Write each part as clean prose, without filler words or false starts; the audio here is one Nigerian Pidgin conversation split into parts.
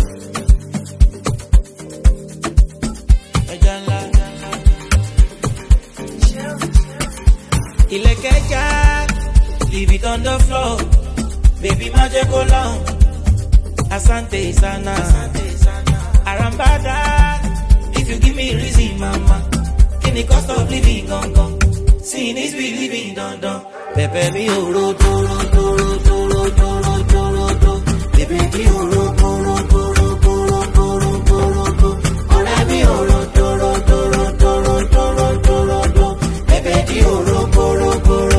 Ilekeja, leave it on the floor. Baby, magic go long. Asante sana. Arambada, if you give me reason, mama. Can the cost of living gone gone? Seeing is believing, don. Pepe mi oro, toro. Baby, mi oro, toro. Ore mi oro, toro. Baby, mi oro, toro.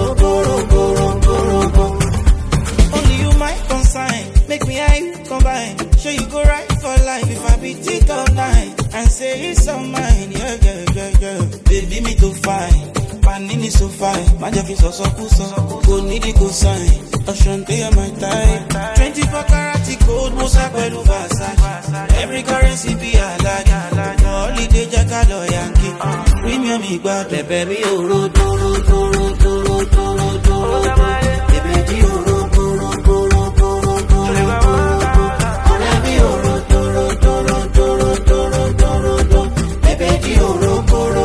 Only you my consign. Make me eye combine. Show you go right for life. If I beat it all night and say it's all mine, yeah. Baby, me too fine. Panini so fine. Magic is so kuso. Go need it go sign. Oshante my type. 24 karat gold, Musa Pelu Versace. Every currency be a like. Holiday Jackalo Yankee. Premium igba. Pepe mi oro, toro. Baby, mi oro, toro. Ore mi oro, toro. Baby, mi oro, toro.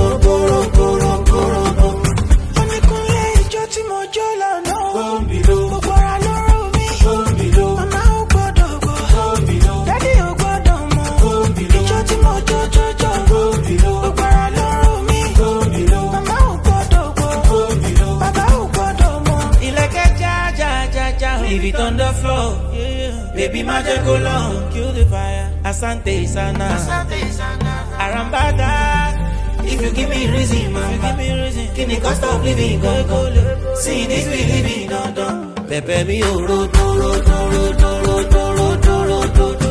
Leave it on the floor. Baby, magic go long. Kill the fire. Asante sana. Arambada. If you give me reason, mama. Give me cost of living, go. See this we living, don. Pepe mi oro, toro.